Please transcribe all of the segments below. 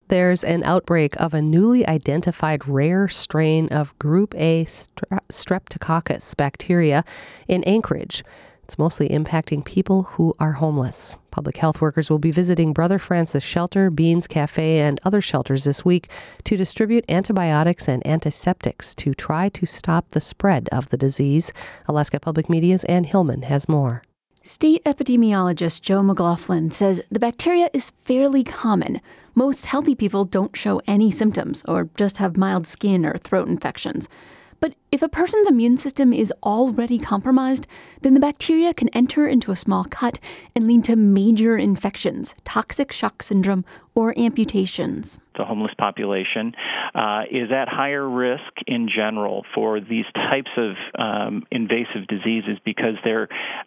There's an outbreak of a newly identified rare strain of Group A Streptococcus bacteria in Anchorage. It's mostly impacting people who are homeless. Public health workers will be visiting Brother Francis Shelter, Beans Cafe, and other shelters this week to distribute antibiotics and antiseptics to try to stop the spread of the disease. Alaska Public Media's Ann Hillman has more. State epidemiologist Joe McLaughlin says the bacteria is fairly common. Most healthy people don't show any symptoms or just have mild skin or throat infections. But if a person's immune system is already compromised, then the bacteria can enter into a small cut and lead to major infections, toxic shock syndrome, or amputations. The homeless population is at higher risk in general for these types of invasive diseases because they're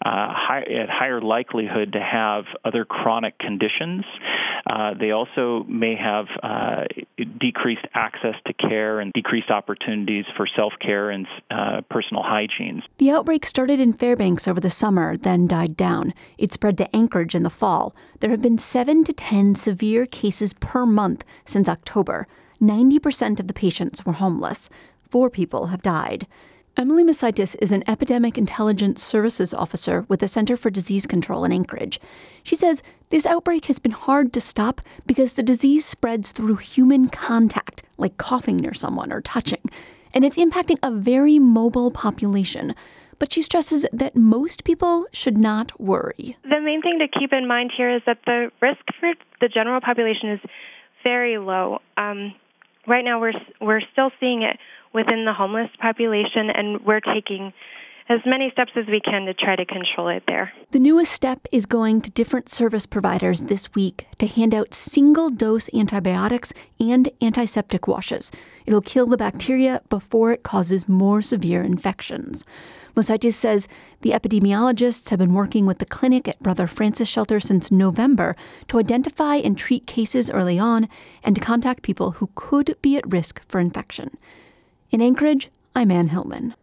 at higher likelihood to have other chronic conditions. They also may have decreased access to care and decreased opportunities for self-care and personal hygiene. The outbreak started in Fairbanks over the summer, then died down. It spread to Anchorage in the fall. There have been 7 to 10 severe cases per month since October. 90% of the patients were homeless. 4 people have died. Emily Masitis is an Epidemic Intelligence Services Officer with the Center for Disease Control in Anchorage. She says this outbreak has been hard to stop because the disease spreads through human contact, like coughing near someone or touching, and it's impacting a very mobile population. But she stresses that most people should not worry. The main thing to keep in mind here is that the risk for the general population is very low. Right now, we're still seeing it within the homeless population, and we're taking as many steps as we can to try to control it there. The newest step is going to different service providers this week to hand out single-dose antibiotics and antiseptic washes. It'll kill the bacteria before it causes more severe infections. Mositis says the epidemiologists have been working with the clinic at Brother Francis Shelter since November to identify and treat cases early on and to contact people who could be at risk for infection. In Anchorage, I'm Ann Hillman.